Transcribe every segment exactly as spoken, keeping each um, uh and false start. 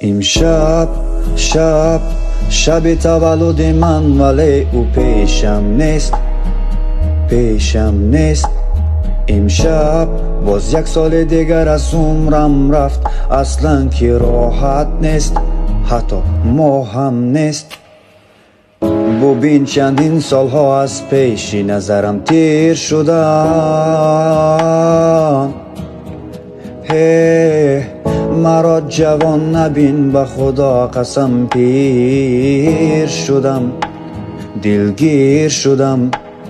امشب شب شب تولد من، ولی او پیشم نیست، پیشم نیست. امشب باز یک سال دیگر از عمرم رفت، اصلا که راحت نیست، حتی ماهم نیست. ببین چندین سالها از پیش نظرم تیر شدم. هی مرا جوان نبین، به خدا قسم پیر شدم، دلگیر شدم.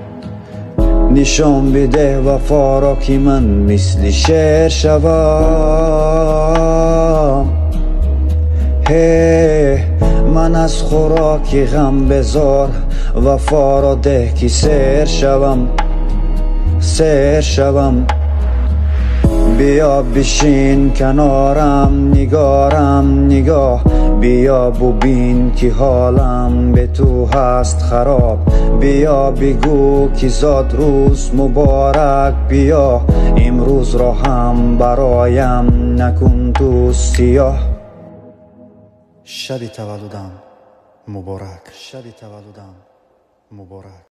نشان بده وفا را که من مثل شعر شوم. هی من از خوراک غم بزار، وفا را ده که سیر شوم، سیر شوم. بیا بشین کنارم، نگارم نگاه، بیا ببین که حالم به تو هست خراب. بیا بگو که زاد روز مبارک، بیا امروز را هم برایم نکن تو سیاه. شب تولدم مبارک، شب تولدم مبارک.